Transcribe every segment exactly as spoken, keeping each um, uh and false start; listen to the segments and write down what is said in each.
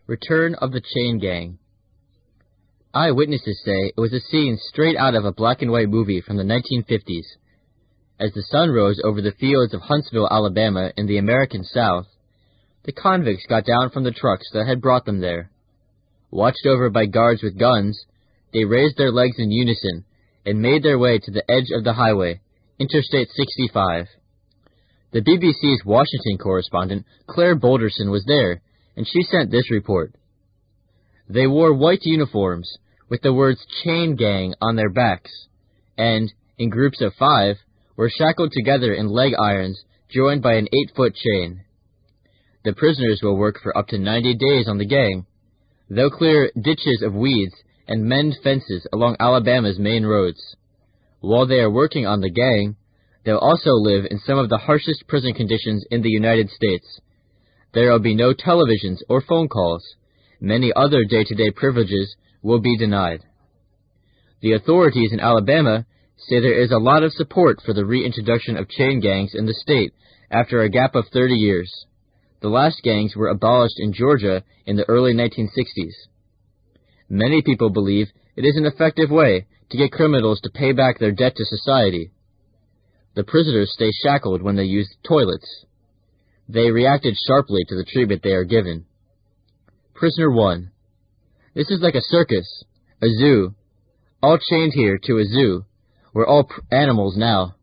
Return of the Chain Gang. Eyewitnesses say it was a scene straight out of a black-and-white movie from the nineteen fifties. As the sun rose over the fields of Huntsville, Alabama, in the American South, the convicts got down from the trucks that had brought them there. Watched over by guards with guns, they raised their legs in unison and made their way to the edge of the highway, Interstate sixty-five. The B B C's Washington correspondent, Claire Boulderson, was there, and she sent this report. They wore white uniforms with the words Chain Gang on their backs, and, in groups of five, were shackled together in leg irons joined by an eight-foot chain. The prisoners will work for up to ninety days on the gang. They'll clear ditches of weeds and mend fences along Alabama's main roads. While they are working on the gang, they'll also live in some of the harshest prison conditions in the United States. There will be no televisions or phone calls. Many other day-to-day privileges will be denied. The authorities in Alabama say there is a lot of support for the reintroduction of chain gangs in the state after a gap of thirty years. The last gangs were abolished in Georgia in the early nineteen sixties. Many people believe it is an effective way to get criminals to pay back their debt to society. The prisoners stay shackled when they use toilets. They reacted sharply to the treatment they are given. Prisoner one. This is like a circus, a zoo. All chained here to a zoo. We're all pr- animals now.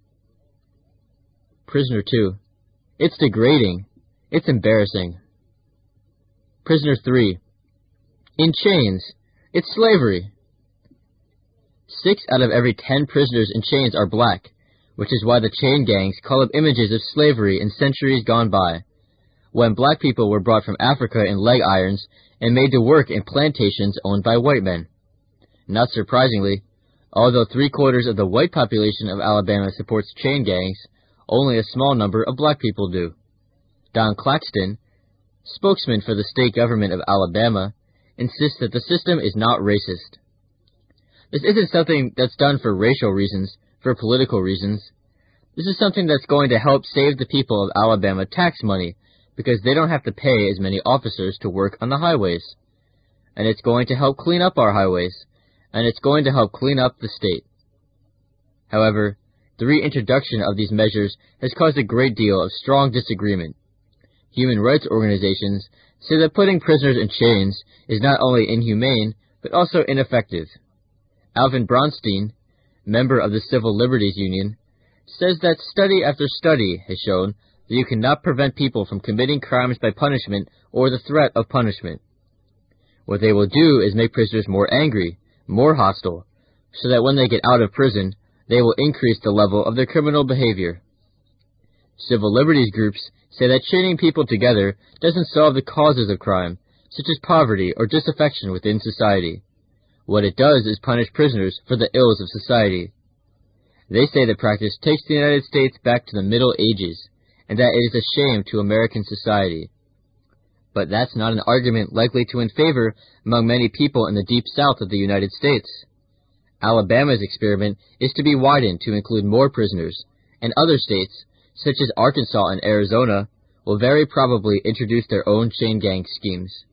Prisoner two. It's degrading. It's embarrassing. Prisoner three. In chains. It's slavery. Six out of every ten prisoners in chains are black, which is why the chain gangs call up images of slavery in centuries gone by, when black people were brought from Africa in leg irons and made to work in plantations owned by white men. Not surprisingly, although three-quarters of the white population of Alabama supports chain gangs, only a small number of black people do. Don Claxton, spokesman for the state government of Alabama, insists that the system is not racist. This isn't something that's done for racial reasons, for political reasons. This is something that's going to help save the people of Alabama tax money, because they don't have to pay as many officers to work on the highways. And it's going to help clean up our highways, and it's going to help clean up the state. However, the reintroduction of these measures has caused a great deal of strong disagreement. Human rights organizations say that putting prisoners in chains is not only inhumane, but also ineffective. Alvin Bronstein, member of the Civil Liberties Union, says that study after study has shown that you cannot prevent people from committing crimes by punishment or the threat of punishment. What they will do is make prisoners more angry, more hostile, so that when they get out of prison, they will increase the level of their criminal behavior. Civil liberties groups say that chaining people together doesn't solve the causes of crime, such as poverty or disaffection within society. What it does is punish prisoners for the ills of society. They say the practice takes the United States back to the Middle Ages, and that it is a shame to American society. But that's not an argument likely to win favor among many people in the deep south of the United States. Alabama's experiment is to be widened to include more prisoners, and other states, such as Arkansas and Arizona, will very probably introduce their own chain gang schemes.